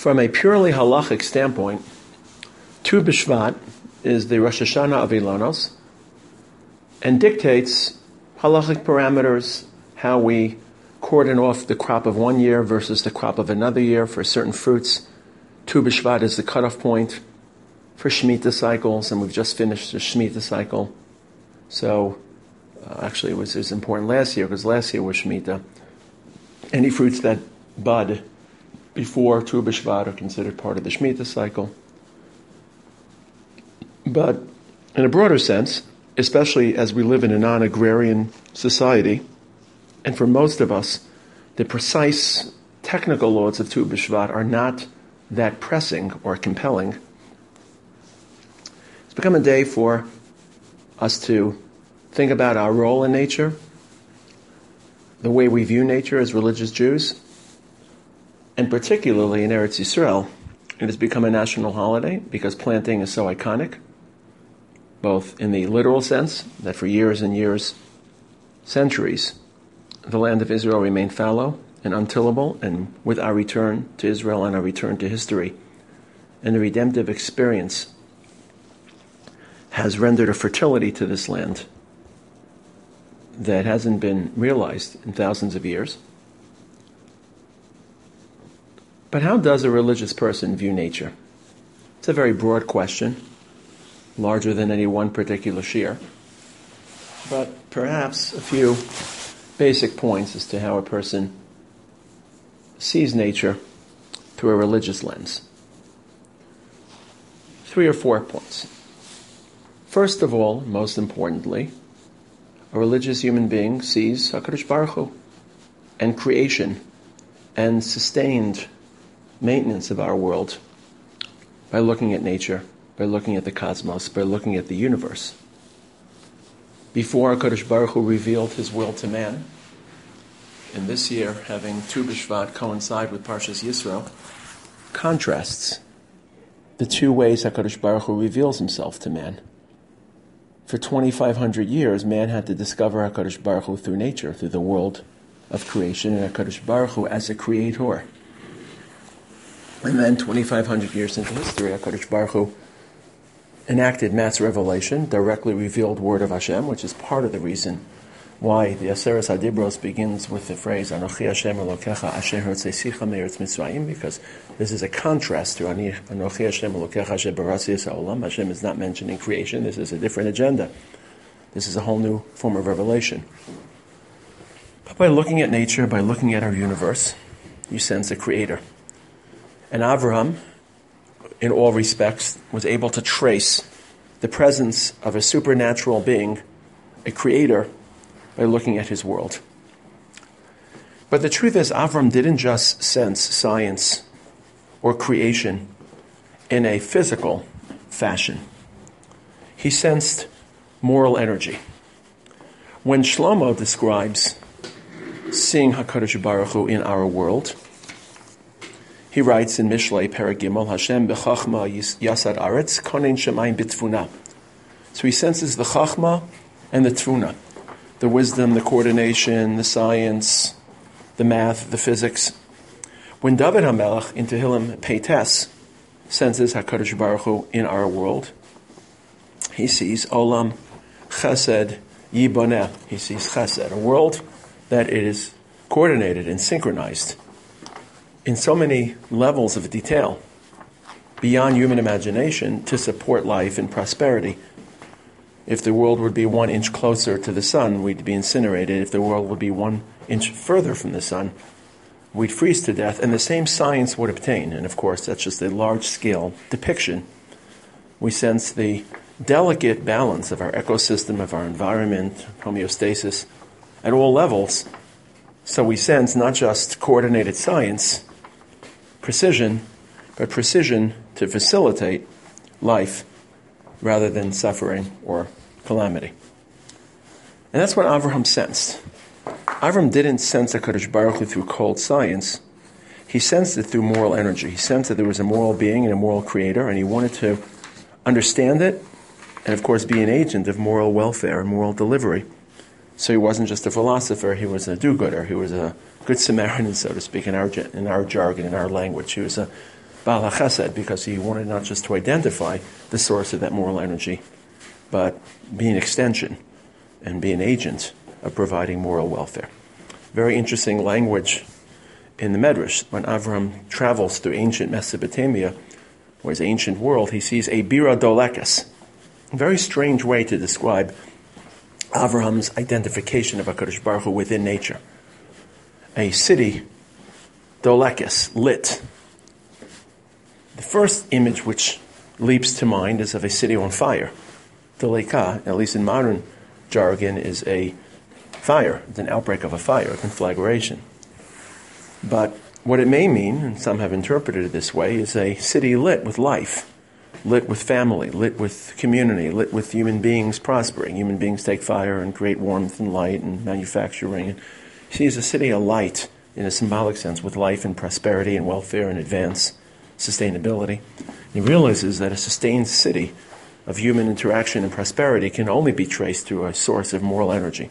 From a purely halachic standpoint, Tu B'Shvat is the Rosh Hashanah of Ilonos and dictates halachic parameters, how we cordon off the crop of one year versus the crop of another year for certain fruits. Tu B'Shvat is the cutoff point for Shemitah cycles, and we've just finished the Shemitah cycle. So, actually it was important last year, because last year was Shemitah. Any fruits that bud before Tu B'Shvat are considered part of the Shemitah cycle. But in a broader sense, especially as we live in a non-agrarian society, and for most of us, the precise technical laws of Tu B'Shvat are not that pressing or compelling. It's become a day for us to think about our role in nature, the way we view nature as religious Jews, and particularly in Eretz Yisrael. It has become a national holiday because planting is so iconic, both in the literal sense, that for years and years, centuries, the land of Israel remained fallow and untillable, and with our return to Israel and our return to history, and the redemptive experience has rendered a fertility to this land that hasn't been realized in thousands of years. But how does a religious person view nature? It's a very broad question, larger than any one particular shiur, but perhaps a few basic points as to how a person sees nature through a religious lens. 3 or 4 points. First of all, most importantly, a religious human being sees HaKadosh Baruch Hu and creation and sustained maintenance of our world by looking at nature, by looking at the cosmos, by looking at the universe. Before HaKadosh Baruch Hu revealed his will to man, and this year, having Tu B'Shvat coincide with Parshas Yisro, contrasts the two ways HaKadosh Baruch Hu reveals himself to man. For 2,500 years, man had to discover HaKadosh Baruch Hu through nature, through the world of creation, and HaKadosh Baruch Hu as a creator. And then 2,500 years into history, HaKadosh Baruch Hu enacted Mass Revelation, directly revealed word of Hashem, which is part of the reason why the Aseret HaDibros begins with the phrase Anochi Hashem Elokecha Asher Hotzeicha Me'eretz Mitzrayim, because this is a contrast to Anochi Hashem Elokecha Asher Barasi Es Ha'olam. Hashem is not mentioned in creation. This is a different agenda. This is a whole new form of revelation. But by looking at nature, by looking at our universe, you sense a creator. And Avraham, in all respects, was able to trace the presence of a supernatural being, a creator, by looking at his world. But the truth is, Avram didn't just sense science or creation in a physical fashion. He sensed moral energy. When Shlomo describes seeing HaKadosh Baruch Hu in our world, he writes in Mishlei Perek Gimel, Hashem b'chachma yasad aretz, konen shemayim b'tfuna. So he senses the chachma and the tfuna, the wisdom, the coordination, the science, the math, the physics. When David HaMelech in Tehillim Peites senses HaKadosh Baruch Hu in our world, he sees Olam Chesed Yiboneh. He sees Chesed, a world that is coordinated and synchronized in so many levels of detail beyond human imagination to support life and prosperity. If the world would be 1 inch closer to the sun, we'd be incinerated. If the world would be 1 inch further from the sun, we'd freeze to death, and the same science would obtain. And of course, that's just a large-scale depiction. We sense the delicate balance of our ecosystem, of our environment, homeostasis, at all levels. So we sense not just coordinated science, precision, but precision to facilitate life rather than suffering or calamity. And that's what Avraham sensed. Avraham didn't sense HaKadosh Baruch Hu through cold science. He sensed it through moral energy. He sensed that there was a moral being and a moral creator, and he wanted to understand it and, of course, be an agent of moral welfare and moral delivery. So he wasn't just a philosopher, he was a do-gooder. He was a good Samaritan, so to speak, in our jargon, in our language. He was Baal HaChesed, because he wanted not just to identify the source of that moral energy, but be an extension and be an agent of providing moral welfare. Very interesting language in the Medrash. When Avram travels through ancient Mesopotamia, or his ancient world, he sees a bira dolekes. A very strange way to describe Avraham's identification of HaKadosh Baruch Hu within nature. A city, dolekes, lit. The first image which leaps to mind is of a city on fire. Doleka, at least in modern jargon, is a fire. It's an outbreak of a fire, a conflagration. But what it may mean, and some have interpreted it this way, is a city lit with life, lit with family, lit with community, lit with human beings prospering. Human beings take fire and create warmth and light and manufacturing. And he sees a city alight in a symbolic sense with life and prosperity and welfare and advance, sustainability. He realizes that a sustained city of human interaction and prosperity can only be traced through a source of moral energy.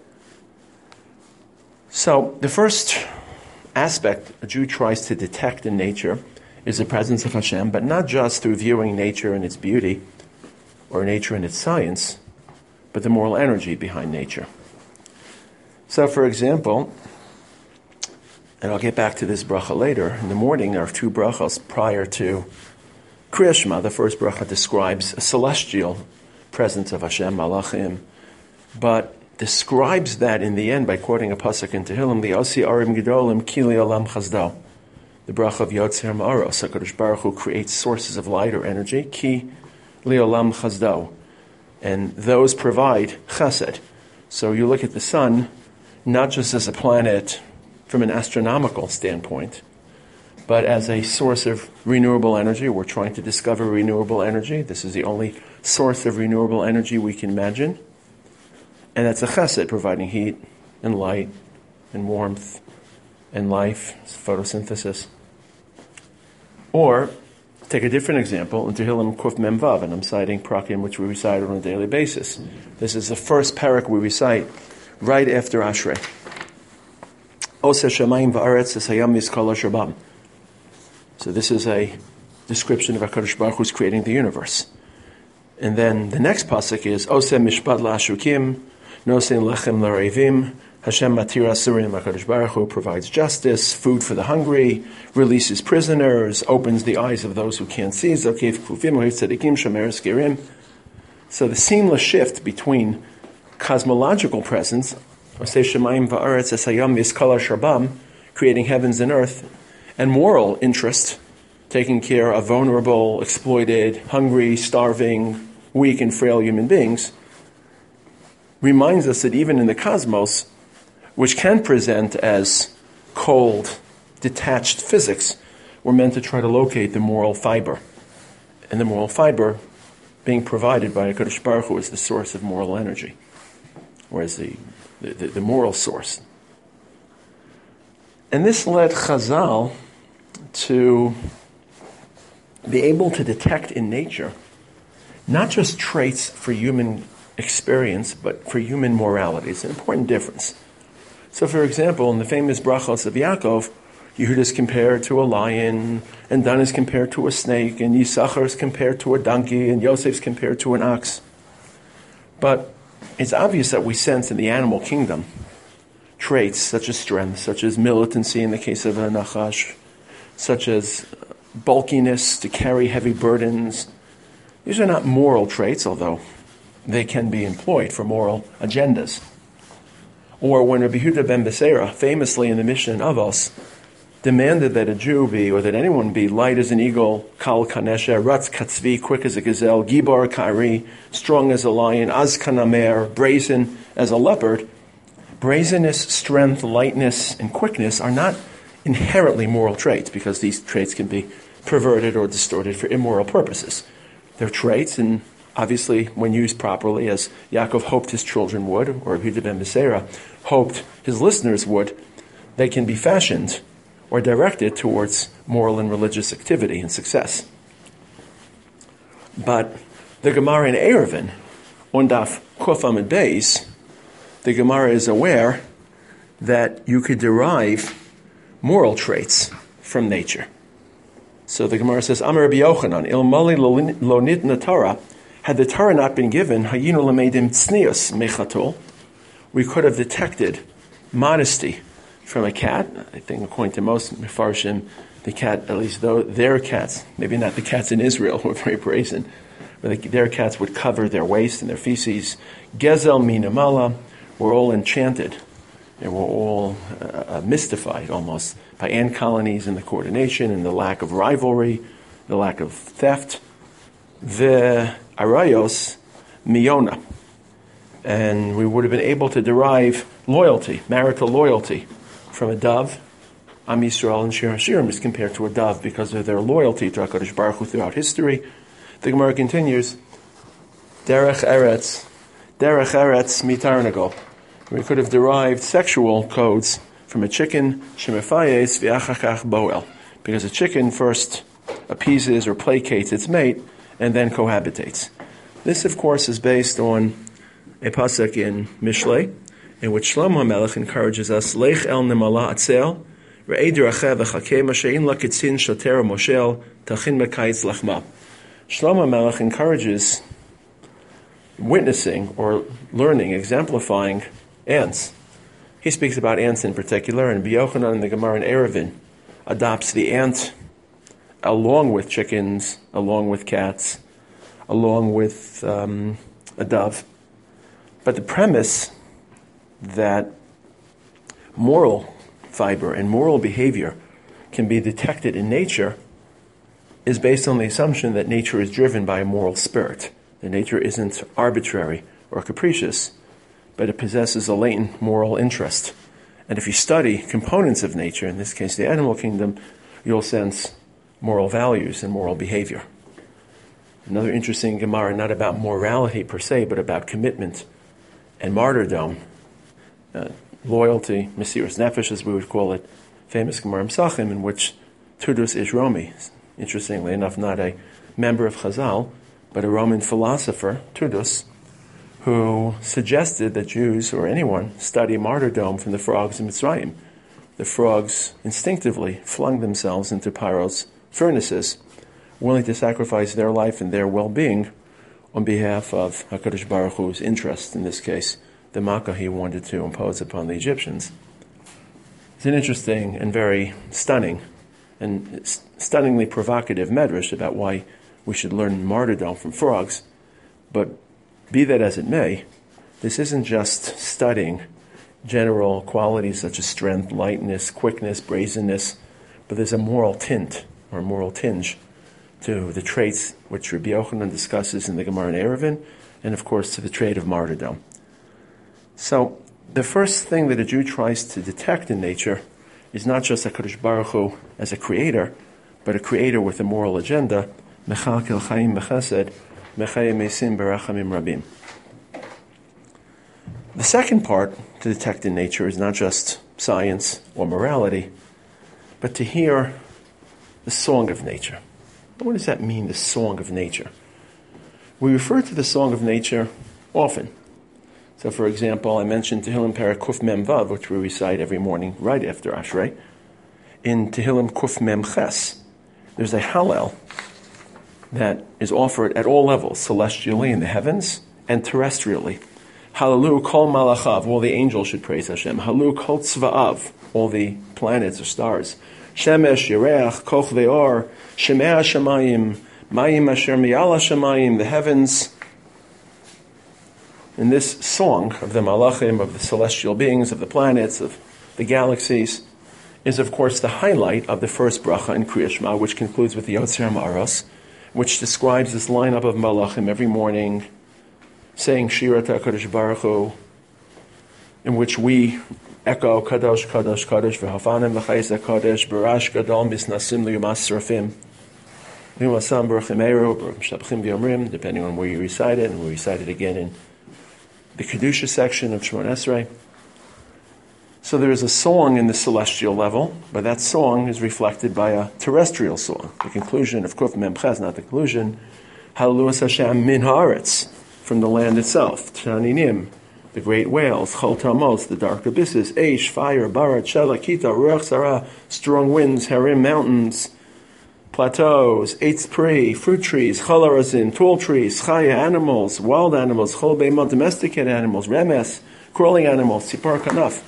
So the first aspect a Jew tries to detect in nature is the presence of Hashem, but not just through viewing nature and its beauty or nature and its science, but the moral energy behind nature. So, for example, and I'll get back to this bracha later, in the morning there are two brachas prior to Kriya Shema. The first bracha describes a celestial presence of Hashem, Malachim, but describes that in the end by quoting a pasuk in Tehillim, the Osi Arim Gedolim Kili Olam Chazdo, the bracha of Yotzer Ma'aros. HaKadosh Baruch Hu creates sources of light or energy, Ki Liolam Chazdo, and those provide chesed. So you look at the sun not just as a planet from an astronomical standpoint, but as a source of renewable energy. We're trying to discover renewable energy. This is the only source of renewable energy we can imagine. And that's a chesed, providing heat and light and warmth and life, photosynthesis. Or, take a different example, in Tehillim Kuf Mem Vav, and I'm citing prakim which we recite on a daily basis. This is the first parak we recite right after Ashrei. Oseh Shamayim Va'aretz Esayam Vizkol Hashabam. So this is a description of HaKadosh Baruch Hu's creating the universe. And then the next pasuk is Oseh Mishpat LaAshukim, Nosein Lechem LaReivim, Hashem Matir Asurim. HaKadosh Baruch Hu provides justice, food for the hungry, releases prisoners, opens the eyes of those who can't see. Zokev Kufim Ohev Tzadikim Shomer Eskerim. So the seamless shift between cosmological presence, Oseh Shemayim Va'aretz Esayam Vizkol Hashabam, creating heavens and earth, and moral interest, taking care of vulnerable, exploited, hungry, starving, weak and frail human beings, reminds us that even in the cosmos, which can present as cold, detached physics, we're meant to try to locate the moral fiber. And the moral fiber being provided by HaKadosh Baruch Hu is the source of moral energy, or as the moral source. And this led Chazal to be able to detect in nature not just traits for human experience, but for human morality. It's an important difference. So, for example, in the famous brachos of Yaakov, Yehuda is compared to a lion, and Dan is compared to a snake, and Yisachar is compared to a donkey, and Yosef is compared to an ox. But it's obvious that we sense in the animal kingdom traits such as strength, such as militancy in the case of a nachash, such as bulkiness to carry heavy burdens. These are not moral traits, although they can be employed for moral agendas. Or when Rabbi Yehuda ben Beseira, famously in the Mishnah in Avos, demanded that a Jew be, or that anyone be, light as an eagle, kal kanesha, ratz katzvi, quick as a gazelle, gibar kari, strong as a lion, az kanamer, brazen as a leopard. Brazenness, strength, lightness, and quickness are not inherently moral traits, because these traits can be perverted or distorted for immoral purposes. They're traits, and obviously, when used properly, as Yaakov hoped his children would, or Yehuda ben Beseira hoped his listeners would, they can be fashioned or directed towards moral and religious activity and success. But the Gemara in Eruvin, on Daf Kuf Amud Beis, the Gemara is aware that you could derive moral traits from nature. So the Gemara says, Amar Rabbi Yochanan, Il Mali lo nitna Torah, had the Torah not been given, Hayinu lamedim tznius mechatul, we could have detected modesty from a cat. I think according to most Mefarshim, the cat, at least though their cats, maybe not the cats in Israel, were very brazen, but their cats would cover their waist and their feces. Gezel minamala, were all enchanted. They were all mystified almost by ant colonies and the coordination and the lack of rivalry, the lack of theft. The arayos miyona. And we would have been able to derive loyalty, marital loyalty, from a dove. Am Yisrael and Shir Hashirim is compared to a dove because of their loyalty to HaKadosh Baruch Hu throughout history. The Gemara continues, Derech Eretz mitarnagol. We could have derived sexual codes from a chicken, Shemefayes v'achachach boel, because a chicken first appeases or placates its mate and then cohabitates. This, of course, is based on a pasuk in Mishlei, in which Shlomo HaMelech encourages us, Lech el nemala atzel, re'ei derachev v'chakeh mashein lakitzin shoter moshel, tachin mekayitz lachma. Shlomo HaMelech encourages witnessing or learning, exemplifying ants. He speaks about ants in particular, and B'Yochanan in the Gemara in Eruvin adopts the ant along with chickens, along with cats, along with a dove. But the premise that moral fiber and moral behavior can be detected in nature is based on the assumption that nature is driven by a moral spirit. That nature isn't arbitrary or capricious, but it possesses a latent moral interest. And if you study components of nature, in this case the animal kingdom, you'll sense moral values and moral behavior. Another interesting Gemara, not about morality per se, but about commitment and martyrdom, loyalty, Mesiras Nefesh as we would call it, famous Gemara Psachim, in which Tudus Ish Romi, interestingly enough not a member of Chazal, but a Roman philosopher, Tudus, who suggested that Jews or anyone study martyrdom from the frogs in Mitzrayim. The frogs instinctively flung themselves into Paro's furnaces, willing to sacrifice their life and their well-being on behalf of HaKadosh Baruch Hu's interest, in this case, the Makkah he wanted to impose upon the Egyptians. It's an interesting and very stunning and stunningly provocative medrash about why we should learn martyrdom from frogs. But be that as it may, this isn't just studying general qualities such as strength, lightness, quickness, brazenness, but there's a moral tint or a moral tinge to the traits which Rabbi Yochanan discusses in the Gemara in Eruvin, and of course to the trait of martyrdom. So the first thing that a Jew tries to detect in nature is not just HaKadosh Baruch Hu as a creator, but a creator with a moral agenda, Mechalkel Chaim B'Chesed, Mechayim Mesim Berachamim Rabim. The second part to detect in nature is not just science or morality, but to hear the song of nature. What does that mean, the song of nature? We refer to the song of nature often. So, for example, I mentioned Tehillim Perek Kuf Mem Vav, which we recite every morning right after Ashrei. In Tehillim Kuf Mem Ches, there's a Hallel that is offered at all levels, celestially in the heavens and terrestrially. Hallelu Kol Malachav, all the angels should praise Hashem. Hallelu Kol Tzva'av, all the planets or stars. Shemesh, Yereach, Koch Ve'or, Shemei HaShamayim, Mayim Asher Miyal HaShamayim, the heavens. In this song of the Malachim, of the celestial beings, of the planets, of the galaxies, is of course the highlight of the first bracha in Kriya Shema, which concludes with the Yotzer Ha'aros, which describes this lineup of Malachim every morning, saying Shira HaKadosh Baruch Hu, in which we echo Kadosh, Kadosh, Kadosh, V'hafanim V'chayis HaKadosh, Barash Gadol Misnasim L'Yumas Serafim, L'Yumasam Baruchim Eru, Shabchim V'yomrim, depending on where you recite it, and we recite it again in the Kedusha section of Shemon Esrei. So there is a song in the celestial level, but that song is reflected by a terrestrial song. The conclusion of Kuf Mem Ches, not the conclusion, Hallelujah Hashem min haaretz, from the land itself, Taninim, the great whales, Chol Tamos, the dark abysses, Eish, fire, Barat, Shela, Kita, Ruach Sarah, strong winds, Harim, mountains, plateaus, eitz pri, fruit trees, chalarazin, tall trees, chaya animals, wild animals, chol beimot, domesticated animals, remes, crawling animals, tzipar kanaf.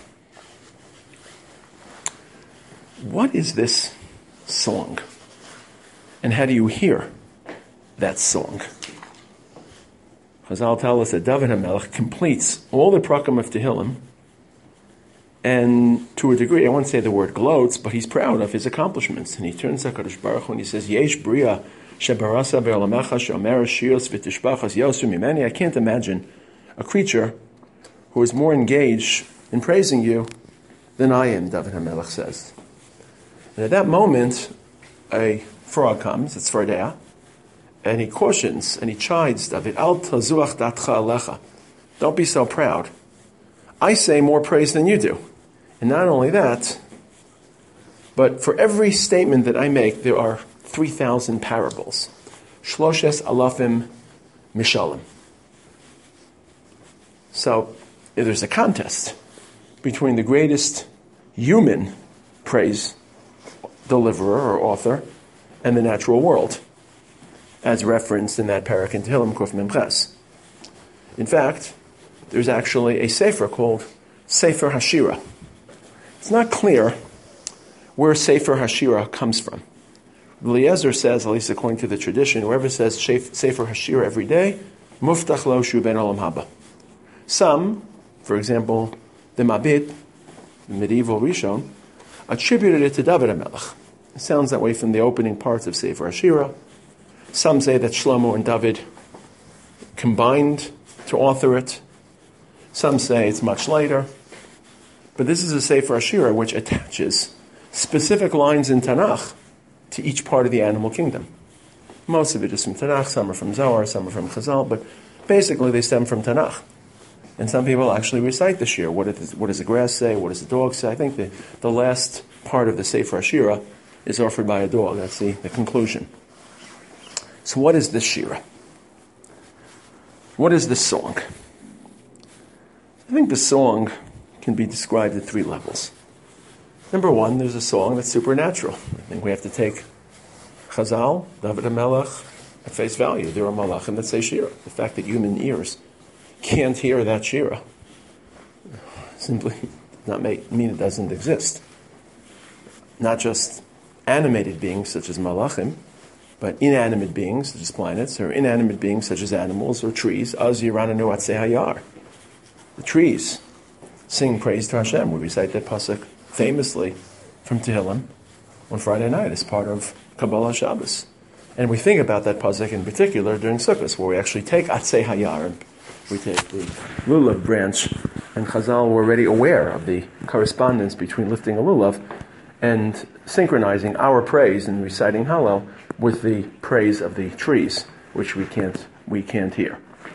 What is this song? And how do you hear that song? Chazal tell us that David HaMelech completes all the prakim of Tehillim, and to a degree, I won't say the word gloats, but he's proud of his accomplishments. And he turns to HaKadosh Baruch Hu and he says, Yesh bria shebarasa be'olamacha she'omer shios v'tishbachas yosu mimeni. I can't imagine a creature who is more engaged in praising you than I am, David HaMelech says. And at that moment, a frog comes, it's Tzfardea, and he cautions and he chides David, Al tazuach datcha alecha. Don't be so proud. I say more praise than you do. And not only that, but for every statement that I make, there are 3,000 parables. Shloshes alafim mishalim. So there's a contest between the greatest human praise deliverer or author and the natural world, as referenced in that parak in Tehillim Kuf Mem Ches. In fact, there's actually a sefer called Sefer Hashira. It's not clear where Sefer Hashira comes from. Eliezer says, at least according to the tradition, whoever says Sefer Hashira every day, muftach lo shu ben olam haba. Some, for example, the Mabit, the medieval Rishon, attributed it to David HaMelech. It sounds that way from the opening parts of Sefer Hashira. Some say that Shlomo and David combined to author it. Some say it's much later. But this is a Sefer Hashira which attaches specific lines in Tanakh to each part of the animal kingdom. Most of it is from Tanakh, some are from Zohar, some are from Chazal, but basically they stem from Tanakh. And some people actually recite the shir. What does the grass say? What does the dog say? I think the last part of the Sefer Hashira is offered by a dog. That's the conclusion. So what is this shira? What is this song? I think the song can be described at 3 levels. Number 1, there's a song that's supernatural. I think we have to take Chazal, David HaMelech, at face value. There are malachim that say shira. The fact that human ears can't hear that shira simply does not mean it doesn't exist. Not just animated beings such as malachim, but inanimate beings such as planets, or inanimate beings such as animals or trees. Az yirananu atzei hayar. The trees sing praise to Hashem. We recite that pasuk famously from Tehillim on Friday night as part of Kabbalah Shabbos. And we think about that pasuk in particular during Sukkot, where we actually take atzei hayar, and we take the lulav branch, and Chazal were already aware of the correspondence between lifting a lulav and synchronizing our praise and reciting Hallel with the praise of the trees, which we can't hear.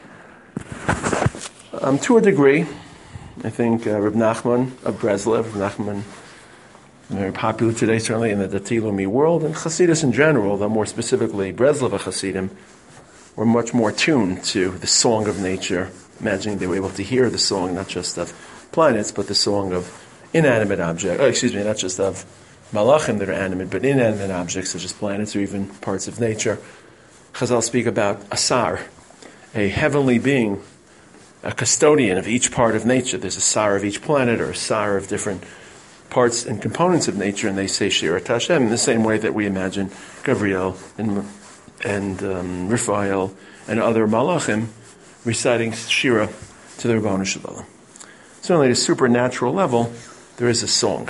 To a degree, I think Reb Nachman of Breslov, Nachman, very popular today, certainly in the Dati Leumi world, and Hasidus in general, though more specifically Breslov Hasidim, were much more tuned to the song of nature, imagining they were able to hear the song not just of planets, but the song of inanimate objects, not just of malachim that are animate, but inanimate objects such as planets or even parts of nature. Chazal speak about Asar, a heavenly being, a custodian of each part of nature. There's a Sar of each planet or a Sar of different parts and components of nature, and they say Shira Tashem in the same way that we imagine Gabriel and Raphael and other malachim reciting Shira to the Ribono Shel Olam. Certainly at a supernatural level, there is a song.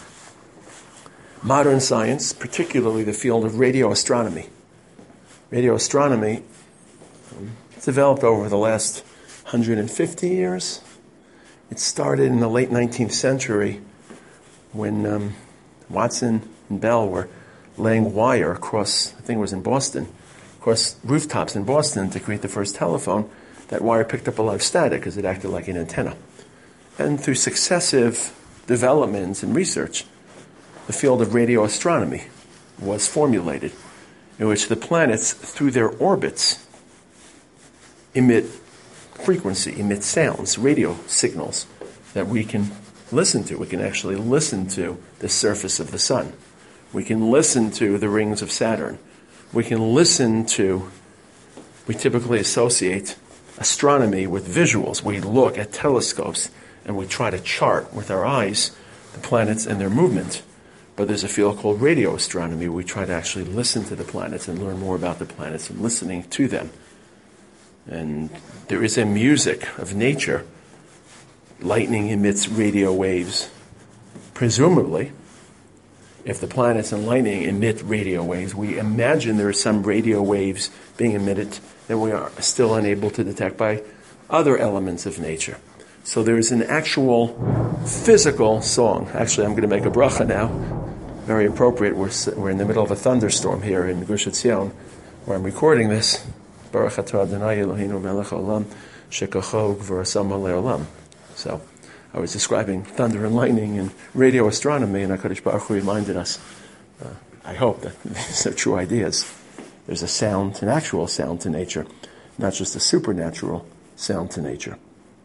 Modern science, particularly the field of radio astronomy. Radio astronomy developed over the last 150 years. It started in the late 19th century when Watson and Bell were laying wire across, I think it was in Boston, across rooftops in Boston to create the first telephone. That wire picked up a lot of static because it acted like an antenna. And through successive developments and research, the field of radio astronomy was formulated, in which the planets, through their orbits, emit frequency, emit sounds, radio signals that we can listen to. We can actually listen to the surface of the sun, We can listen to the rings of Saturn. We can listen to, we typically associate astronomy with visuals. We look at telescopes and we try to chart with our eyes the planets and their movement. But there's a field called radio astronomy. We try to actually listen to the planets and learn more about the planets and listening to them. And there is a music of nature. Lightning emits radio waves. Presumably, if the planets and lightning emit radio waves, we imagine there are some radio waves being emitted that we are still unable to detect by other elements of nature. So there is an actual physical song. Actually, I'm going to make a bracha now. Very appropriate. We're in the middle of a thunderstorm here in Gush Etzion, where I'm recording this. Baruch atah Adonai Eloheinu melech haolam shekocho ugvurasam le'olam. So I was describing thunder and lightning and radio astronomy, and HaKadosh Baruch Hu reminded us, I hope that these are true ideas. There's a sound, an actual sound to nature, not just a supernatural sound to nature.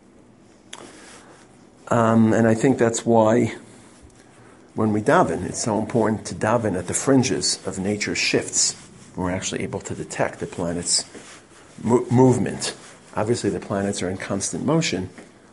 And I think that's why when we daven, it's so important to daven at the fringes of nature's shifts. We're actually able to detect the planet's movement. Obviously, the planets are in constant motion,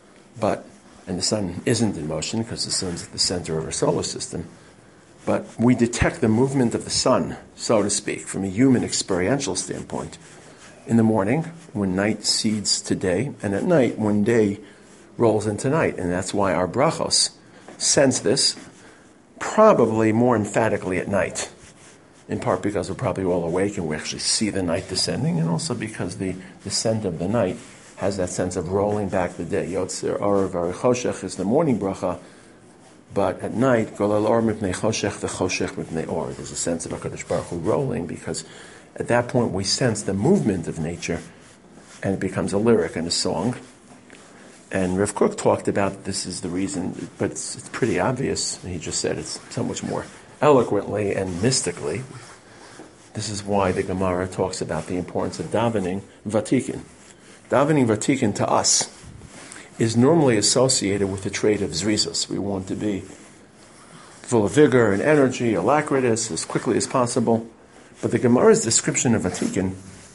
and the sun isn't in motion because the sun's at the center of our solar system. But we detect the movement of the sun, so to speak, from a human experiential standpoint. In the morning, when night cedes to day, and at night, when day rolls into night. And that's why our brachos sense this probably more emphatically at night, in part because we're probably all awake and we actually see the night descending, and also because the descent of the night has that sense of rolling back the day. Yotzer Orav Choshech is the morning bracha, but at night, Golal Or Mipnei Choshech v'Choshech Mipnei Or. There's a sense of HaKadosh Baruch Hu rolling, because at that point we sense the movement of nature, and it becomes a lyric and a song. And Rav Kook talked about this is the reason, but it's pretty obvious. He just said it's so much more eloquently and mystically. This is why the Gemara talks about the importance of davening vatikin. Davening vatikin to us is normally associated with the trait of zrizus. We want to be full of vigor and energy, alacritous, as quickly as possible. But the Gemara's description of vatikin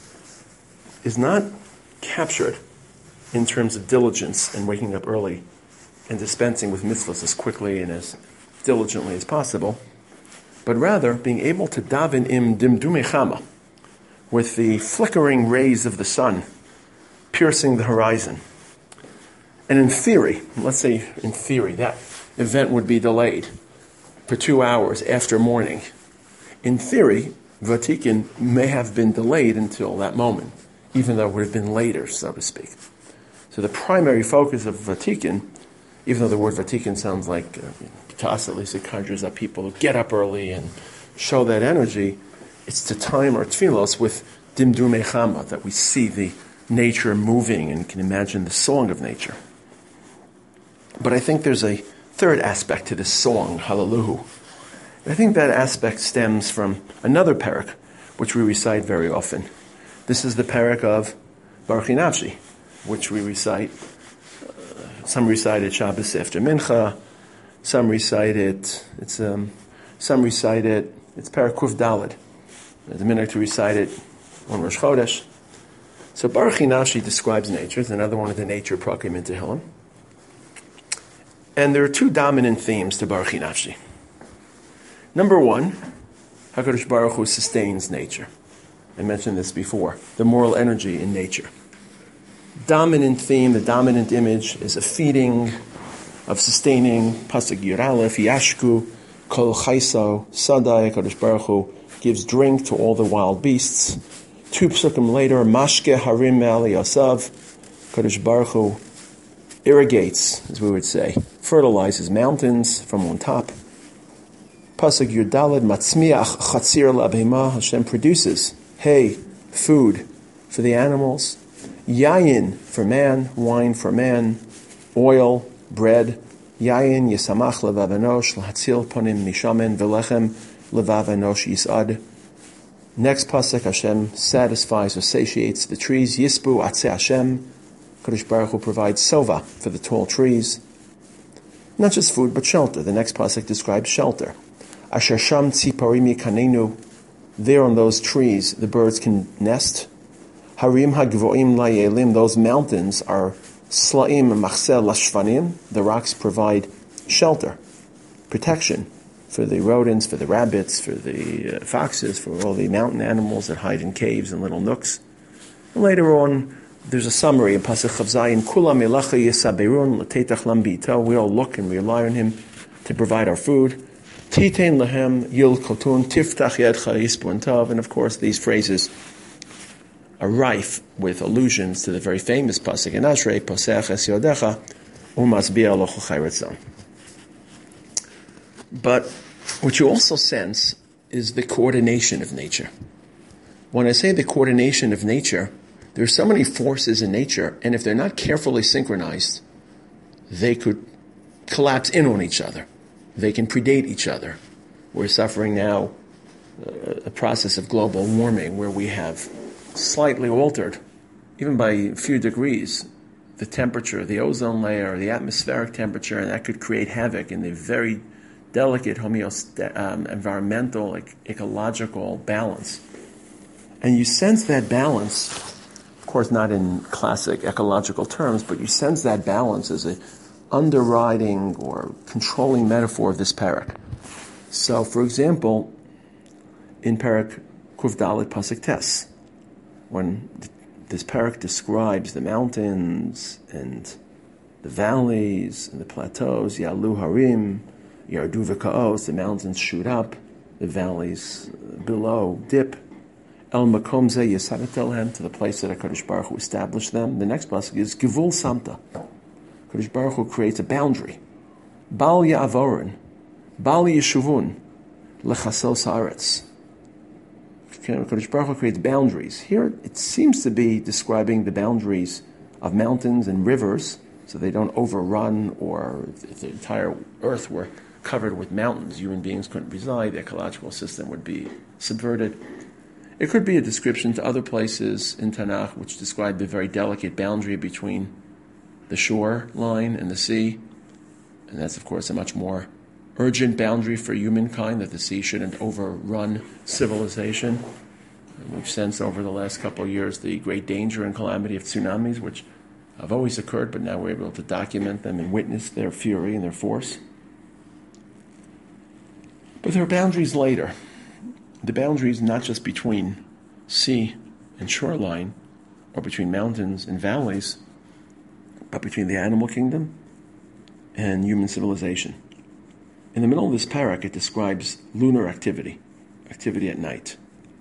is not captured in terms of diligence and waking up early and dispensing with mitzvahs as quickly and as diligently as possible, but rather being able to daven im dimdumei chama, with the flickering rays of the sun piercing the horizon. And in theory, let's say in theory, that event would be delayed for 2 hours after morning. In theory, vatikin may have been delayed until that moment, even though it would have been later, so to speak. So the primary focus of vatikin, even though the word vatikin sounds like, to us at least, it conjures up people who get up early and show that energy, it's to time our tefillos with dimdumei chama, that we see the nature moving and can imagine the song of nature. But I think there's a third aspect to this song, Hallelujah. I think that aspect stems from another parak, which we recite very often. This is the parak of Baruch Nafshi, which we recite. Some recite it Shabbos after Mincha. Some recite it. It's parak Kuf Daled. The minute to recite it on Rosh Chodesh. So Baruch Nafshi describes nature. It's another one of the nature prakim in Tehillim. And there are two dominant themes to Baruch Nafshi. Number one, HaKadosh Baruch Hu sustains nature. I mentioned this before. The moral energy in nature. Dominant theme, the dominant image is a feeding, of sustaining. Pasuk Yud Aleph, Yashku, Kol Chaiso, Sadai, HaKadosh Baruch Hu gives drink to all the wild beasts. 2 psukim later, Mashke Harim Me'ali Yasav, HaKadosh Baruch Hu irrigates, as we would say, fertilizes mountains from on top. Pasuk Yud Daled, Matzmiach Chatzir L'Abhema, Hashem produces hay, food for the animals, yayin for man, wine for man, oil, bread, yayin yisamach levav enosh, lahatzil ponim mishamen, velechem levav enosh yisad. Next pasuk, Hashem satisfies or satiates the trees, yisbu atzeh Hashem, Kadosh Baruch Hu provides sova for the tall trees. Not just food, but shelter. The next pasuk describes shelter. Asher sham tziparim yikanenu. There on those trees, the birds can nest. Harim hagvoim layelim. Those mountains are slaim machsel lashvanim. The rocks provide shelter, protection for the rodents, for the rabbits, for the foxes, for all the mountain animals that hide in caves and little nooks. And later on, there's a summary in Pasuk Chav Zayin, Kulam elacha yisaberun l'teitach lam b'ito. We all look and rely on Him to provide our food. Titein lahem yil kotun tiftach yedcha yispun tov. And of course, these phrases are rife with allusions to the very famous Pasuk in Ashrei, Posech es yodecha umasbia lochu chayretzon. But what you also sense is the coordination of nature. When I say the coordination of nature, there are so many forces in nature, and if they're not carefully synchronized, they could collapse in on each other. They can predate each other. We're suffering now a process of global warming where we have slightly altered, even by a few degrees, the temperature, the ozone layer, the atmospheric temperature, and that could create havoc in the very delicate environmental, ecological balance. And you sense that balance, of course not in classic ecological terms, but you sense that balance as a underwriting or controlling metaphor of this parak. So, for example, in parak Kuf Dalet Pasuk Tes, when this parak describes the mountains and the valleys and the plateaus, Yalu Harim, Yardu V'Ka'os, the mountains shoot up, the valleys below dip. El Makom Zeh Yisaratel to the place that HaKadosh Baruch Hu established them. The next pasuk is Givul Samta. HaKadosh Baruch Hu creates a boundary. Bal Ya'avorin, Bal Yeshuvun, Lechasos Haaretz. HaKadosh Baruch Hu creates boundaries. Here it seems to be describing the boundaries of mountains and rivers, so they don't overrun, or if the entire earth were covered with mountains, human beings couldn't reside, the ecological system would be subverted. It could be a description to other places in Tanakh which describe the very delicate boundary between the shore line and the sea. And that's, of course, a much more urgent boundary for humankind, that the sea shouldn't overrun civilization. And we've sensed over the last couple of years the great danger and calamity of tsunamis, which have always occurred, but now we're able to document them and witness their fury and their force. But there are boundaries later. The boundaries not just between sea and shoreline, or between mountains and valleys, but between the animal kingdom and human civilization. In the middle of this parak, it describes lunar activity at night.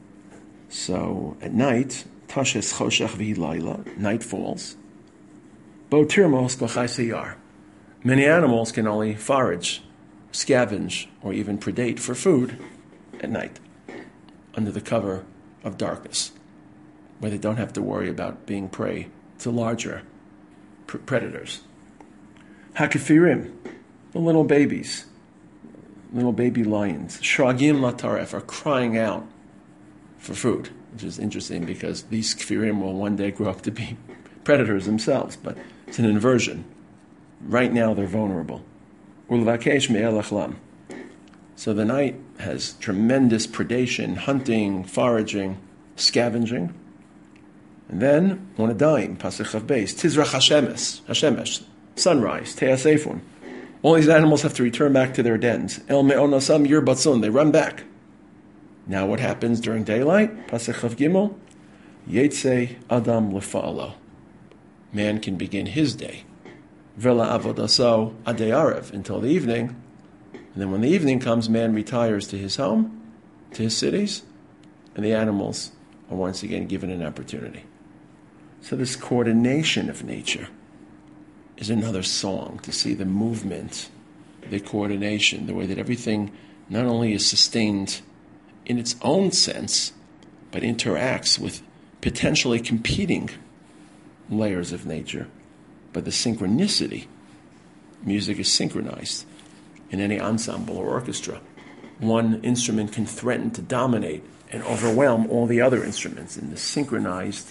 So at night, Tashes Choshech V'Layla, night falls. Bo Tirmos Kochai Seyar. Many animals can only forage, scavenge, or even predate for food at night, under the cover of darkness, where they don't have to worry about being prey to larger predators. Hakefirim, the little babies, little baby lions, Shragim Lataref, are crying out for food, which is interesting because these Kfirim will one day grow up to be predators themselves, but it's an inversion. Right now they're vulnerable. Ulvakesh Me'elach Lam. So the night has tremendous predation, hunting, foraging, scavenging. And then, on a dime, Pasuk Chav Beis, Tizrach Hashemesh, sunrise, Teasefun. All these animals have to return back to their dens. El Me'onasam Yir Batzun, they run back. Now what happens during daylight? Pasuk Chav Gimel, Yetzei Adam Lefa'alo. Man can begin his day. Vela Avodaso Adei Arev, until the evening. And then when the evening comes, man retires to his home, to his cities, and the animals are once again given an opportunity. So this coordination of nature is another song, to see the movement, the coordination, the way that everything not only is sustained in its own sense, but interacts with potentially competing layers of nature. But the synchronicity, music is synchronized. In any ensemble or orchestra, one instrument can threaten to dominate and overwhelm all the other instruments. In the synchronized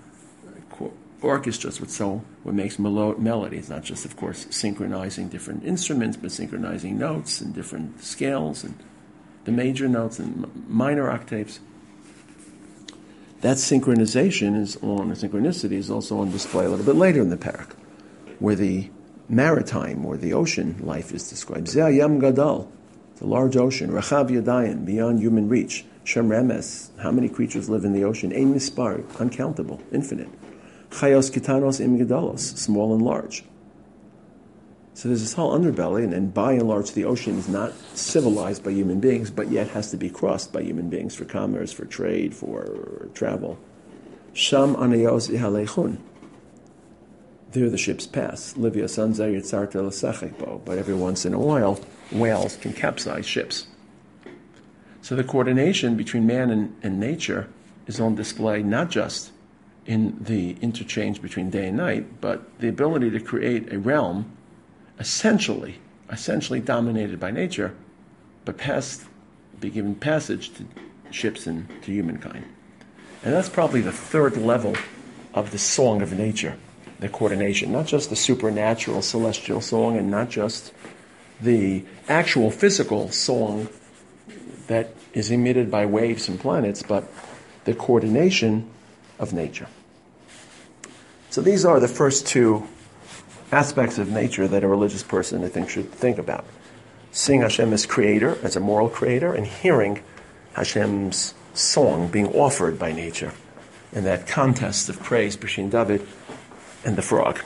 orchestras, what makes melody. It's not just, of course, synchronizing different instruments, but synchronizing notes and different scales. And the major notes and minor octaves. That synchronization synchronicity is also on display a little bit later in the parak, where the maritime or the ocean life is described. Zeh Yam Gadol, the large ocean, Rachav Yadayim, beyond human reach. Shem Remes, how many creatures live in the ocean? Ein Mispar, uncountable, infinite. Chayos Kitanos Im Gedolos, small and large. So there's this whole underbelly, and by and large the ocean is not civilized by human beings, but yet has to be crossed by human beings for commerce, for trade, for travel. Sham Anayos Ihalechun. There the ships pass. Livia Sanzer Yitzarta L'Sachekbo. But every once in a while, whales can capsize ships. So the coordination between man and nature is on display not just in the interchange between day and night, but the ability to create a realm essentially dominated by nature, but be given passage to ships and to humankind. And that's probably the third level of the song of nature, the coordination, not just the supernatural celestial song and not just the actual physical song that is emitted by waves and planets, but the coordination of nature. So these are the first two aspects of nature that a religious person, I think, should think about. Seeing Hashem as creator, as a moral creator, and hearing Hashem's song being offered by nature in that contest of praise between David and the frog.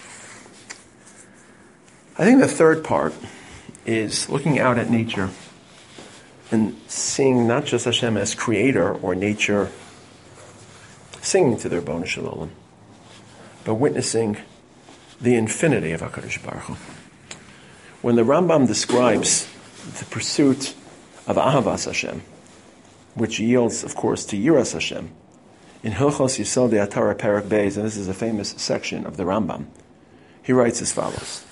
I think the third part is looking out at nature and seeing not just Hashem as creator or nature singing to their Ribbono Shel Olam, but witnessing the infinity of HaKadosh Baruch Hu. When the Rambam describes the pursuit of Ahavas Hashem, which yields, of course, to Yiras Hashem, in Hilchos Yisodei HaTorah Perek Beis, and this is a famous section of the Rambam, he writes as follows: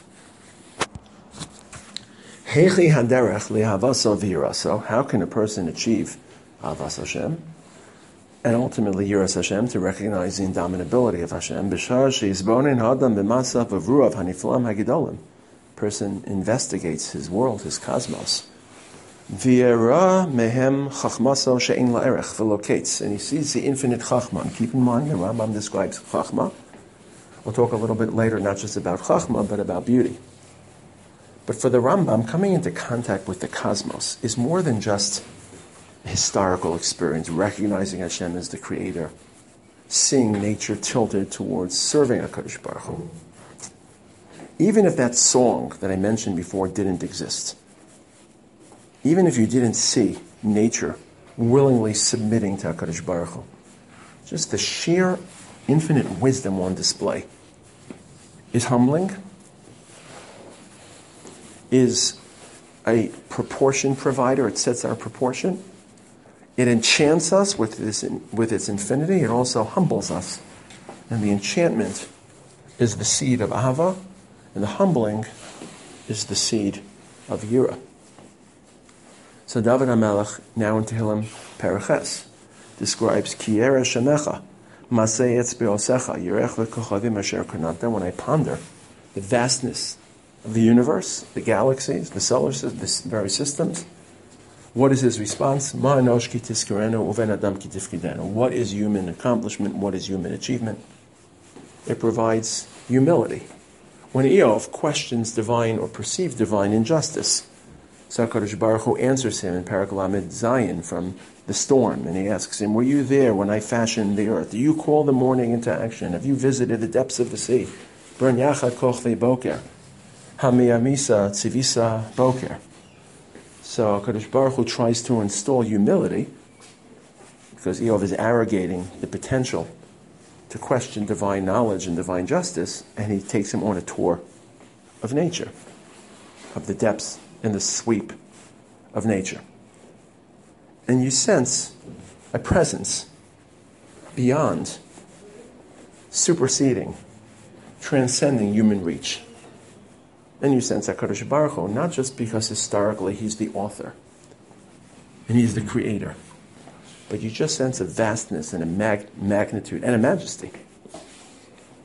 Heichi haderech le'havaso v'yiraso. How can a person achieve Ahavas Hashem and ultimately Yiras Hashem, to recognize the indomitability of Hashem? B'shar she'izbonin ha'adam b'matzav avruav haniflam hagidolim. Person investigates his world, his cosmos. V'yera mehem chachmaso she'ein la'erech v'lokates. And he sees the infinite chachma. And keep in mind, the Rambam describes chachma. We'll talk a little bit later, not just about chachma, but about beauty. But for the Rambam, coming into contact with the cosmos is more than just historical experience, recognizing Hashem as the creator, seeing nature tilted towards serving HaKadosh Baruch Hu. Even if that song that I mentioned before didn't exist, even if you didn't see nature willingly submitting to HaKadosh Baruch Hu, just the sheer infinite wisdom on display is humbling, is a proportion provider. It sets our proportion. It enchants us with its infinity. It also humbles us. And the enchantment is the seed of Ahava, and the humbling is the seed of Yira. So David HaMelech, now in Tehillim Paraches, describes Kiera Shemecha, Masei Etz Be'osecha, Yirech V'Kochavim Asher Kanata. When I ponder the vastness of the universe, the galaxies, the solar system, the various systems, what is his response? Ma enosh ki tizkerenu uven adam ki tifkidenu. What is human accomplishment? What is human achievement? It provides humility. When Eov questions divine or perceived divine injustice, so HaKadosh Baruch Hu answers him in Parak Lamed Zayin from the storm, and he asks him, were you there when I fashioned the earth? Do you call the morning into action? Have you visited the depths of the sea? Burn yachad kochvei boker. Hamiyamisa tzivisa boker. So HaKadosh Baruch Hu tries to install humility, because Eov is arrogating the potential to question divine knowledge and divine justice, and he takes him on a tour of nature, of the depths and the sweep of nature. And you sense a presence beyond, superseding, transcending human reach. And you sense HaKadosh Baruch Hu, not just because historically he's the author and he's the creator, but you just sense a vastness and a magnitude and a majesty.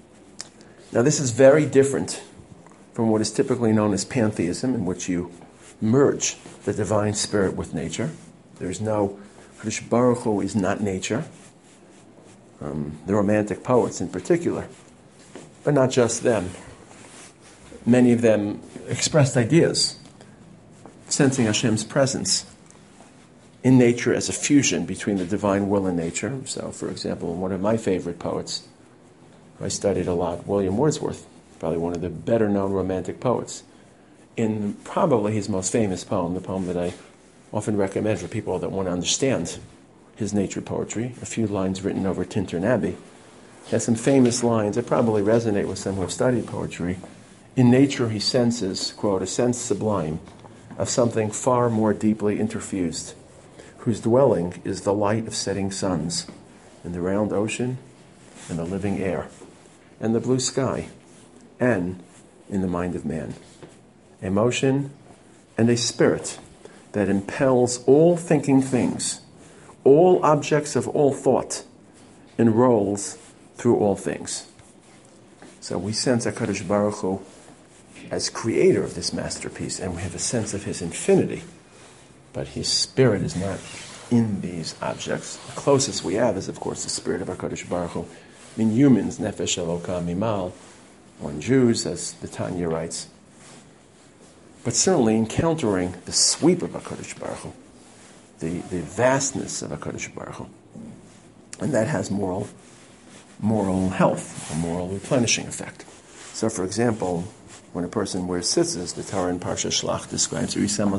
Now this is very different from what is typically known as pantheism, in which you merge the divine spirit with nature. There's no, HaKadosh Baruch Hu is not nature. The Romantic poets in particular, but not just them. Many of them expressed ideas, sensing Hashem's presence in nature as a fusion between the divine will and nature. So, for example, one of my favorite poets, who I studied a lot, William Wordsworth, probably one of the better-known Romantic poets, in probably his most famous poem, the poem that I often recommend for people that want to understand his nature poetry, a few lines written over Tintern Abbey, has some famous lines that probably resonate with some who have studied poetry. In nature he senses, quote, a sense sublime of something far more deeply interfused, whose dwelling is the light of setting suns, in the round ocean, and the living air, and the blue sky, and in the mind of man. Emotion and a spirit that impels all thinking things, all objects of all thought, and rolls through all things. So we sense HaKadosh Baruch Hu as creator of this masterpiece, and we have a sense of his infinity. But his spirit is not in these objects. The closest we have is, of course, the spirit of HaKadosh Baruch Hu in humans, Nefesh Elokah Mimal, or in Jews, as the Tanya writes. But certainly encountering the sweep of HaKadosh Baruch Hu, the vastness of HaKadosh Baruch Hu. And that has moral health, a moral replenishing effect. So, for example, when a person wears tzitzis, the Torah in Parsha Shlach describes,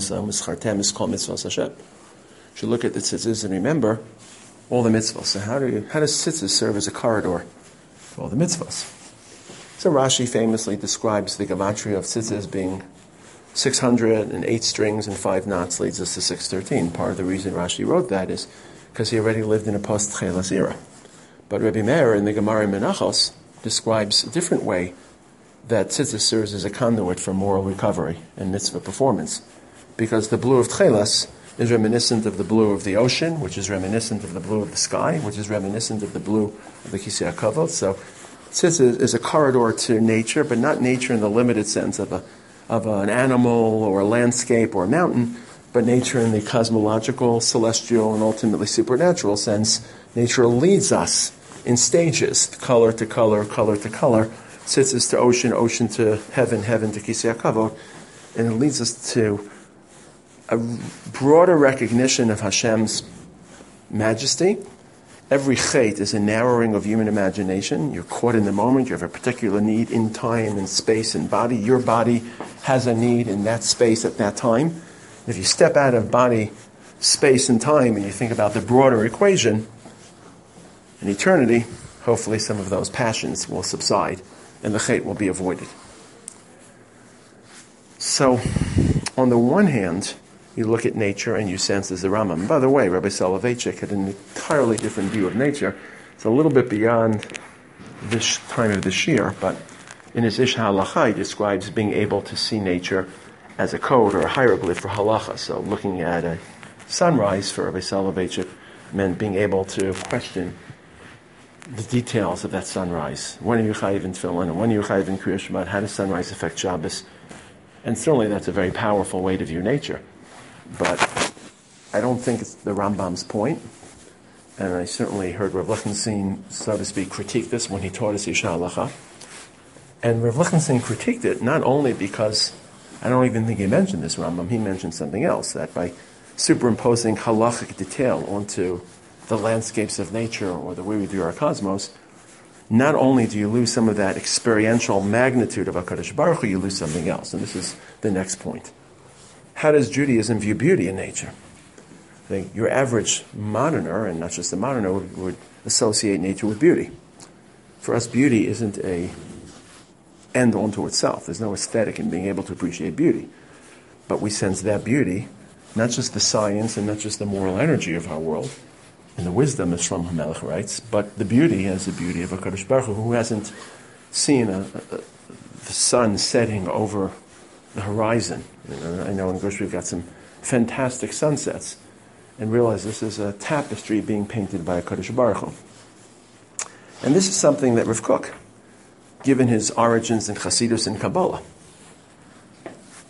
should look at the tzitzis and remember all the mitzvahs. So how does tzitzis serve as a corridor for all the mitzvahs? So Rashi famously describes the gematria of tzitzis being 608 strings and 5 knots leads us to 613. Part of the reason Rashi wrote that is because he already lived in a post-Chelas era. But Rebbe Meir in the Gemara Menachos describes a different way that tzitzis serves as a conduit for moral recovery and mitzvah performance. Because the blue of Tchelas is reminiscent of the blue of the ocean, which is reminiscent of the blue of the sky, which is reminiscent of the blue of the Kisei HaKavod. So tzitzis is a corridor to nature, but not nature in the limited sense of an animal or a landscape or a mountain, but nature in the cosmological, celestial, and ultimately supernatural sense. Nature leads us in stages, color to color, color to color, tzitzis to ocean, ocean to heaven, heaven to Kisei HaKavod, and it leads us to a broader recognition of Hashem's majesty. Every chait is a narrowing of human imagination. You're caught in the moment. You have a particular need in time and space and body. Your body has a need in that space at that time. If you step out of body, space, and time and you think about the broader equation, in eternity, hopefully some of those passions will subside and the chait will be avoided. So, on the one hand, you look at nature and you sense as the Rambam. And by the way, Rabbi Soloveitchik had an entirely different view of nature. It's a little bit beyond this time of this year, but in his Ish HaHalacha, he describes being able to see nature as a code or a hieroglyph for halacha. So looking at a sunrise for Rabbi Soloveitchik meant being able to question the details of that sunrise. When are you chayiv in tefillin, and when are you chayiv in Kriya Shabbat? How does sunrise affect Shabbos? And certainly that's a very powerful way to view nature. But I don't think it's the Rambam's point, and I certainly heard Rav Lichtenstein, so to speak, critique this when he taught us Ish HaHalacha. And Rav Lichtenstein critiqued it not only because, I don't even think he mentioned this Rambam, he mentioned something else, that by superimposing halachic detail onto the landscapes of nature or the way we view our cosmos, not only do you lose some of that experiential magnitude of HaKadosh Baruch Hu, you lose something else. And this is the next point. How does Judaism view beauty in nature? I think your average moderner, and not just the moderner, would associate nature with beauty. For us, beauty isn't an end unto itself. There's no aesthetic in being able to appreciate beauty. But we sense that beauty, not just the science and not just the moral energy of our world, and the wisdom, as Shlomo HaMelech writes, but the beauty as the beauty of HaKadosh Baruch Hu, who hasn't seen the sun setting over the horizon. I know in Gush we've got some fantastic sunsets, and realize this is a tapestry being painted by HaKadosh Baruch Hu. And this is something that Rav Kook, given his origins in Chassidus and Kabbalah,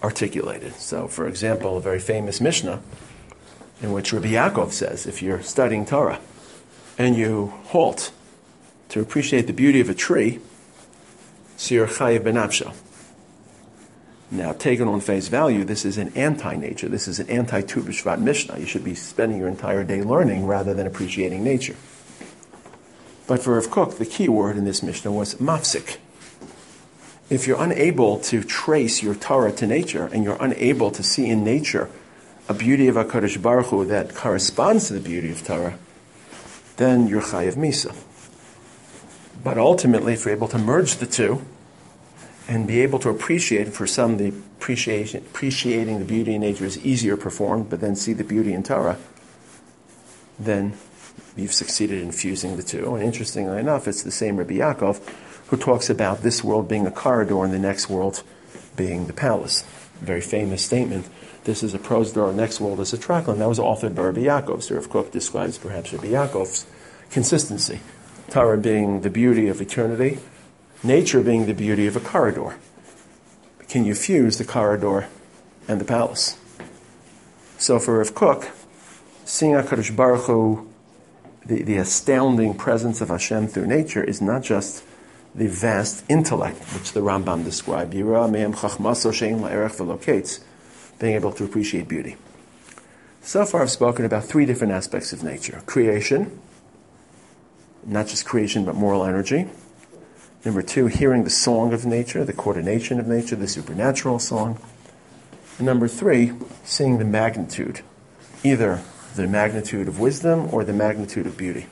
articulated. So, for example, a very famous Mishnah in which Rabbi Yaakov says, if you're studying Torah and you halt to appreciate the beauty of a tree, so you're chayiv benafsho. Now, taken on face value, this is an anti-nature. This is an anti-Tu B'Shvat Mishnah. You should be spending your entire day learning rather than appreciating nature. But for Rav Kook, the key word in this Mishnah was mafsik. If you're unable to trace your Torah to nature, and you're unable to see in nature a beauty of HaKadosh Baruch Hu that corresponds to the beauty of Torah, then you're chayiv misa. But ultimately, if you're able to merge the two, and be able to appreciate, for some, the appreciating the beauty in nature is easier performed, but then see the beauty in Torah, then you've succeeded in fusing the two. And interestingly enough, it's the same Rabbi Yaakov who talks about this world being a corridor and the next world being the palace. A very famous statement. This is a prose door, the next world is a tracklin. That was authored by Rabbi Yaakov. So Rav Kook describes perhaps Rabbi Yaakov's consistency. Torah being the beauty of eternity, nature being the beauty of a corridor. Can you fuse the corridor and the palace? So for Rav Kook, seeing HaKadosh Baruch Hu, the astounding presence of Hashem through nature, is not just the vast intellect, which the Rambam described, Yira me'em chachmaso she'en la'erech v'lo kates, being able to appreciate beauty. So far I've spoken about three different aspects of nature. Creation, not just creation but moral energy. Number two, hearing the song of nature, the coordination of nature, the supernatural song. And number three, seeing the magnitude, either the magnitude of wisdom or the magnitude of beauty.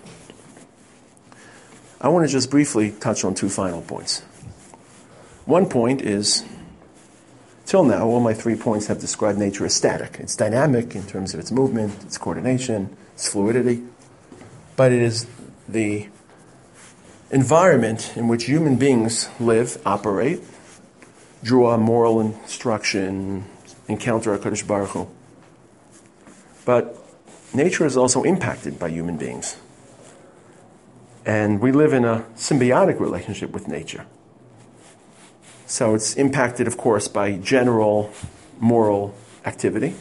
I want to just briefly touch on two final points. One point is, till now, all my 3 points have described nature as static. It's dynamic in terms of its movement, its coordination, its fluidity, but it is the environment in which human beings live, operate, draw moral instruction, encounter HaKadosh Baruch Hu. But nature is also impacted by human beings. And we live in a symbiotic relationship with nature. So it's impacted, of course, by general moral activity.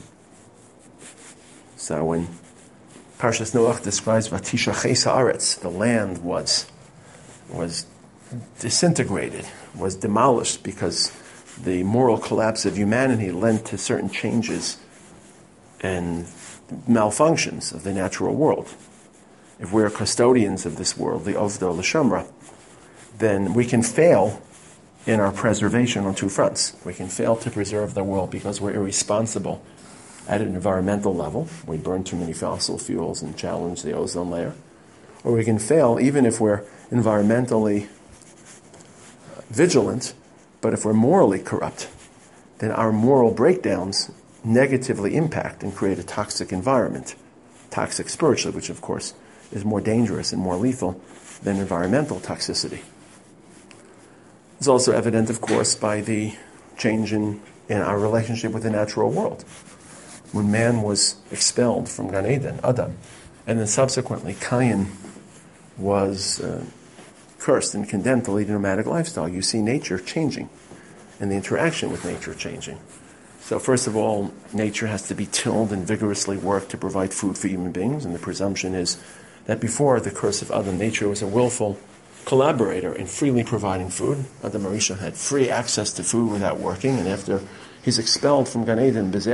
So when Parshas Noach describes Vatishaches haaretz, the land was disintegrated, was demolished because the moral collapse of humanity led to certain changes and malfunctions of the natural world. If we're custodians of this world, the Ovdo L'Shamra, then we can fail in our preservation on two fronts. We can fail to preserve the world because we're irresponsible at an environmental level. We burn too many fossil fuels and challenge the ozone layer. Or we can fail even if we're environmentally vigilant, but if we're morally corrupt, then our moral breakdowns negatively impact and create a toxic environment. Toxic spiritually, which of course is more dangerous and more lethal than environmental toxicity. It's also evident, of course, by the change in our relationship with the natural world. When man was expelled from Gan Eden, Adam, and then subsequently Cain was cursed and condemned to lead a nomadic lifestyle, you see nature changing and the interaction with nature changing. So first of all, nature has to be tilled and vigorously worked to provide food for human beings, and the presumption is that before the curse of Adam, nature was a willful collaborator in freely providing food. Adam Arisha had free access to food without working, and after he's expelled from Gan Eden, both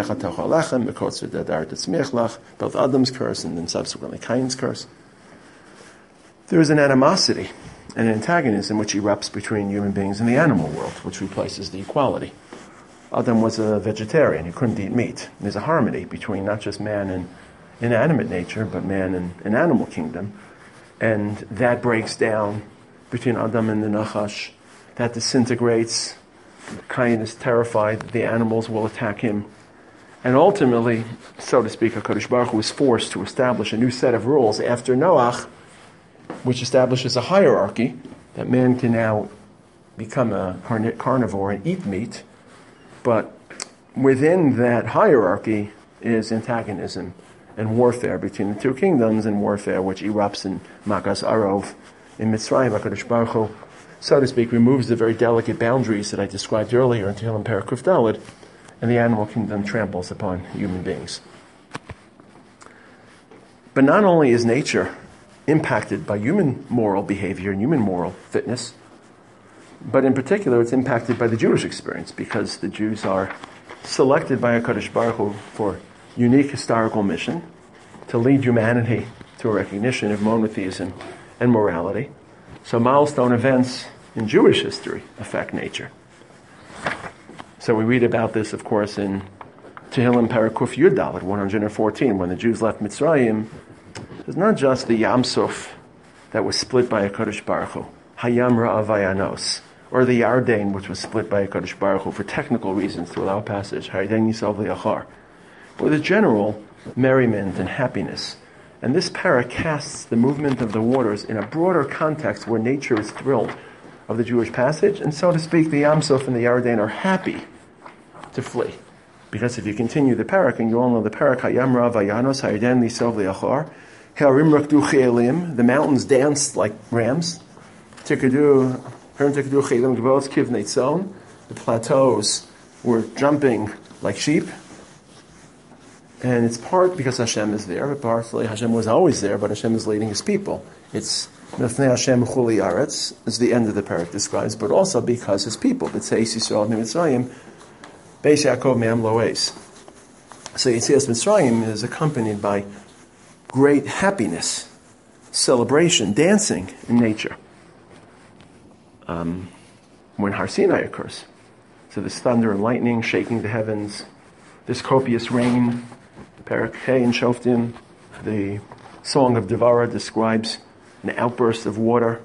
Adam's curse and then subsequently Cain's curse, there is an animosity and an antagonism which erupts between human beings and the animal world, which replaces the equality. Adam was a vegetarian, he couldn't eat meat. There's a harmony between not just man and inanimate nature, but man and an animal kingdom. And that breaks down between Adam and the Nachash. That disintegrates. Cain is terrified that the animals will attack him. And ultimately, so to speak, HaKadosh Baruch Hu was forced to establish a new set of rules after Noach, which establishes a hierarchy that man can now become a carnivore and eat meat. But within that hierarchy is antagonism and warfare between the two kingdoms, and warfare which erupts in Makas Arov in Mitzrayim. HaKadosh Baruch Hu, so to speak, removes the very delicate boundaries that I described earlier in Tehillim Parak Kuf Daled and the animal kingdom tramples upon human beings. But not only is nature impacted by human moral behavior and human moral fitness, but in particular it's impacted by the Jewish experience, because the Jews are selected by HaKadosh Baruch Hu for unique historical mission to lead humanity to a recognition of monotheism and morality. So milestone events in Jewish history affect nature. So we read about this, of course, in Tehillim Parakuf Yud Dalet 114, when the Jews left Mitzrayim. It's not just the Yam Suf that was split by HaKadosh Baruch Hu, Hayam Ra'avayanos, or the Yarden, which was split by HaKadosh Baruch Hu for technical reasons to allow passage, Hayden Yisrael v'Yachar, or the general merriment and happiness. And this para casts the movement of the waters in a broader context where nature is thrilled of the Jewish passage, and so to speak, the Yam Suf and the Yarden are happy to flee. Because if you continue the parak, and you all know the parak, Hayam Ra'avayanos, Hayden Yisrael v'Yachar, the mountains danced like rams. The plateaus were jumping like sheep. And it's part because Hashem is there, but partly Hashem was always there, but Hashem is leading His people. It's Mifnei Hashem Chuli Aretz, as the end of the parak describes, but also because His people, B'tzeis Yisrael Mitzrayim, Beis Yaakov Me'am Lo'ez. So Yetzias Mitzrayim is accompanied by great happiness, celebration, dancing in nature. When Har Sinai occurs, so this thunder and lightning shaking the heavens, this copious rain, Perek Hey and Shoftim, the Song of Devorah describes an outburst of water.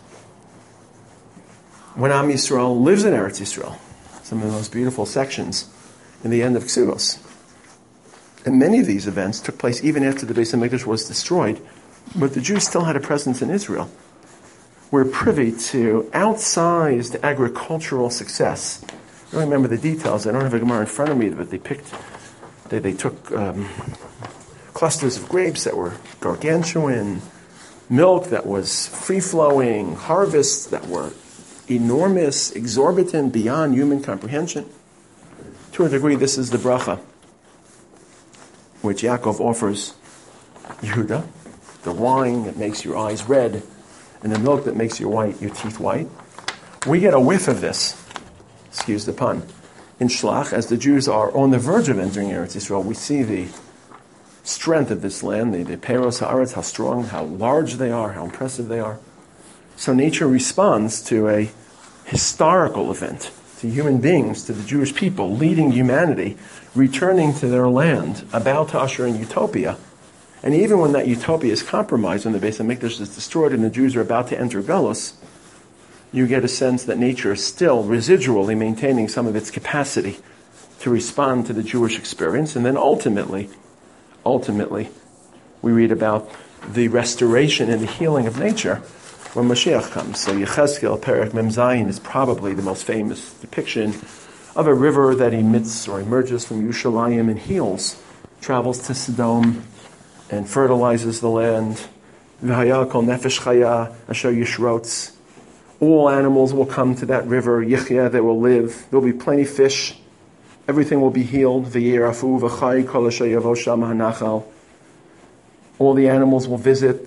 When Am Yisrael lives in Eretz Yisrael, some of the most beautiful sections in the end of Ksuvos. And many of these events took place even after the Beis HaMikdash was destroyed, but the Jews still had a presence in Israel. We're privy to outsized agricultural success. I don't remember the details. I don't have a Gemara in front of me, but they took clusters of grapes that were gargantuan, milk that was free-flowing, harvests that were enormous, exorbitant, beyond human comprehension. To a degree, this is the bracha which Yaakov offers Yehuda, the wine that makes your eyes red, and the milk that makes your teeth white. We get a whiff of this, excuse the pun, in Shlach, as the Jews are on the verge of entering Eretz Yisrael. We see the strength of this land, the Peros Haaretz, how strong, how large they are, how impressive they are. So nature responds to a historical event, to human beings, to the Jewish people, leading humanity, returning to their land, about to usher in utopia. And even when that utopia is compromised, when the Beis HaMikdash is destroyed and the Jews are about to enter Galus, you get a sense that nature is still residually maintaining some of its capacity to respond to the Jewish experience. And then ultimately, we read about the restoration and the healing of nature when Mashiach comes. So Yechezkel, Perek Mem Zayin, is probably the most famous depiction of a river that emits or emerges from Yerushalayim and heals, travels to Sodom, and fertilizes the land. V'haya kol nefesh chaya asher yishrotz. All animals will come to that river. Yichya, they will live. There will be plenty of fish. Everything will be healed. V'yirafu v'chay kol asher yavo sham hanachal. All the animals will visit.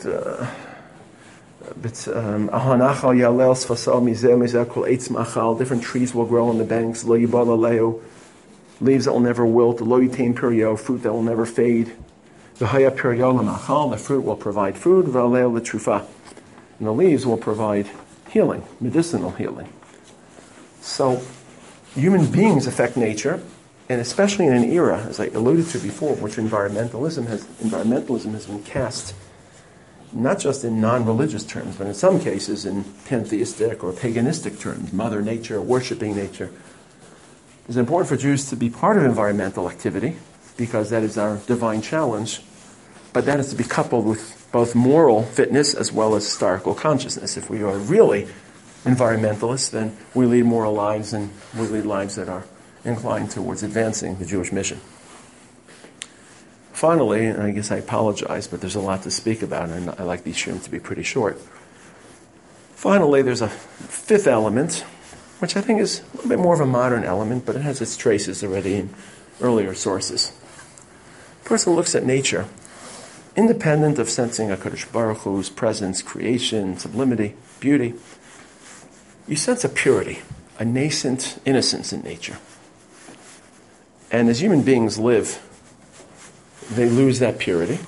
Ahanachal yalel sfasal mizeh mizeh kol eitz machal. Different trees will grow on the banks. Lo yibal aleu. Leaves that will never wilt. Lo yitain pirio. Fruit that will never fade. V'haya pirio l'machal. The fruit will provide food. V'aleu l'trufa. And the leaves will provide healing, medicinal healing. So human beings affect nature, and especially in an era, as I alluded to before, which environmentalism has been cast not just in non-religious terms, but in some cases in pantheistic or paganistic terms, Mother Nature, worshipping nature. It's important for Jews to be part of environmental activity, because that is our divine challenge, but that is to be coupled with both moral fitness as well as historical consciousness. If we are really environmentalists, then we lead moral lives, and we lead lives that are inclined towards advancing the Jewish mission. Finally, and I guess I apologize, but there's a lot to speak about, and I like these shurim to be pretty short. Finally, there's a fifth element which I think is a little bit more of a modern element, but it has its traces already in earlier sources. A person looks at nature, independent of sensing HaKadosh Baruch Hu's presence, creation, sublimity, beauty. You sense a purity, a nascent innocence in nature. And as human beings live, they lose that purity.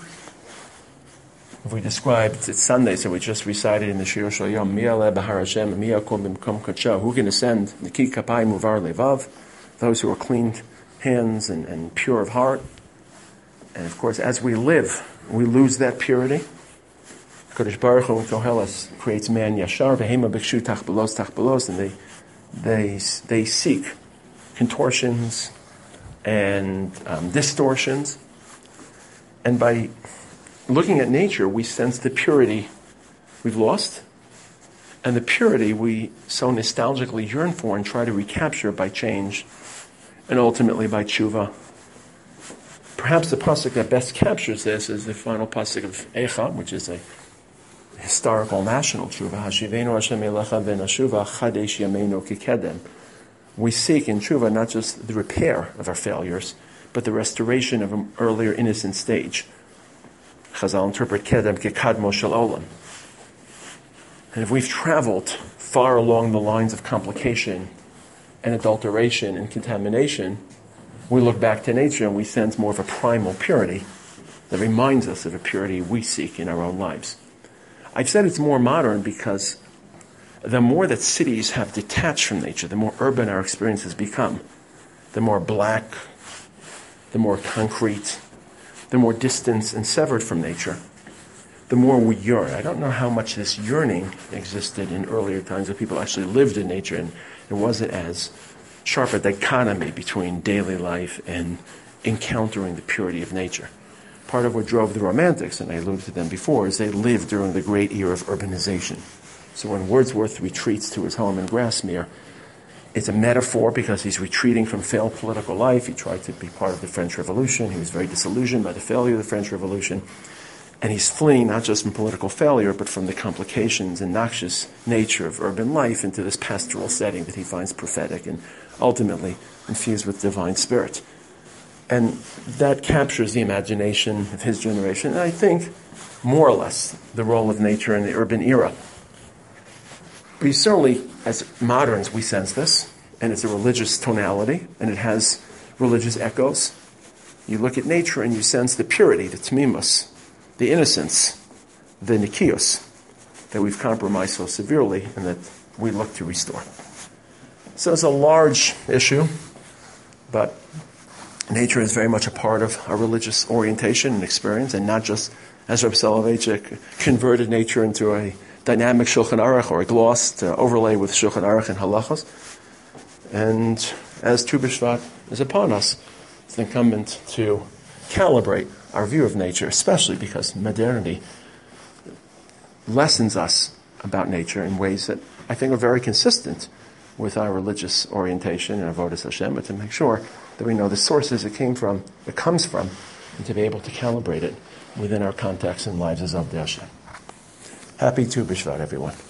If we describe, it's Sunday, so we just recited in the Shir Shoyom, Mi'aleh B'har Hashem, Mi'akom B'mkom Kadsho, who can ascend, Niki Kapai Muvar Levav, those who are clean hands and pure of heart. And of course, as we live, we lose that purity. Kadosh Baruch Hu in Koheles creates man Yashar, V'hema B'kshu Tachbelos, and they seek contortions and distortions. And by looking at nature, we sense the purity we've lost, and the purity we so nostalgically yearn for and try to recapture by change, and ultimately by tshuva. Perhaps the pasuk that best captures this is the final pasuk of Eicha, which is a historical national tshuva. Hashivenu Hashem Elecha v'nashuva chadesh yameinu kikedem. We seek in tshuva not just the repair of our failures, but the restoration of an earlier innocent stage. Chazal interpret kedem kekadmo shel olam. And if we've traveled far along the lines of complication and adulteration and contamination, we look back to nature and we sense more of a primal purity that reminds us of a purity we seek in our own lives. I've said it's more modern because the more that cities have detached from nature, the more urban our experiences become, the more black, the more concrete, the more distant and severed from nature, the more we yearn. I don't know how much this yearning existed in earlier times when people actually lived in nature and it wasn't as sharp a dichotomy between daily life and encountering the purity of nature. Part of what drove the Romantics, and I alluded to them before, is they lived during the great era of urbanization. So when Wordsworth retreats to his home in Grasmere, it's a metaphor because he's retreating from failed political life. He tried to be part of the French Revolution. He was very disillusioned by the failure of the French Revolution. And he's fleeing not just from political failure, but from the complications and noxious nature of urban life into this pastoral setting that he finds prophetic and ultimately infused with divine spirit. And that captures the imagination of his generation, and I think, more or less, the role of nature in the urban era. We certainly, as moderns, we sense this, and it's a religious tonality, and it has religious echoes. You look at nature and you sense the purity, the tmimus, the innocence, the nikios, that we've compromised so severely and that we look to restore. So it's a large issue, but nature is very much a part of our religious orientation and experience, and not just, as Reb Soloveitchik converted nature into a dynamic Shulchan Aruch or a gloss to overlay with Shulchan Aruch and halachos. And as Tu B'Shvat is upon us, it's incumbent to calibrate our view of nature, especially because modernity lessons us about nature in ways that I think are very consistent with our religious orientation and avodas Hashem, but to make sure that we know the sources it comes from, and to be able to calibrate it within our context and lives as of Hashem. Happy Tu B'Shvat, everyone.